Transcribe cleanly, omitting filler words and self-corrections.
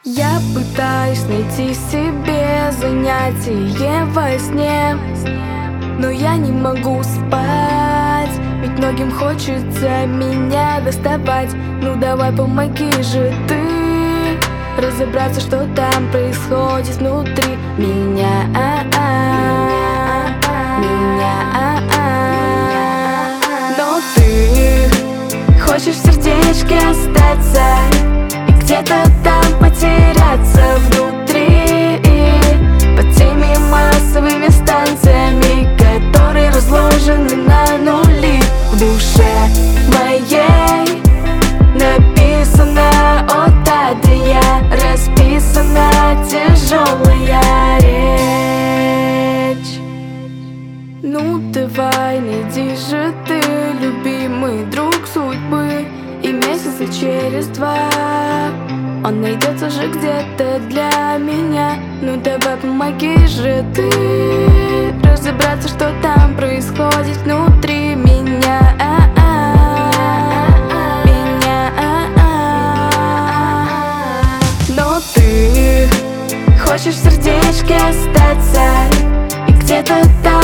Я пытаюсь найти себе занятие во сне, но я не могу спать, ведь многим хочется меня доставать. Ну давай помоги же ты разобраться, что там происходит внутри меня. Но ты хочешь в сердечке остаться и где-то там потеряться внутри, под теми массовыми станциями, которые разложены на нули. В душе моей написано от А до Я, расписана тяжелая речь. Ну давай, найди же ты, любимый друг судьбы, и месяца через 2 он найдется же где-то для меня. Ну давай помоги же ты разобраться, что там происходит внутри меня. Но ты хочешь в сердечке остаться и где-то там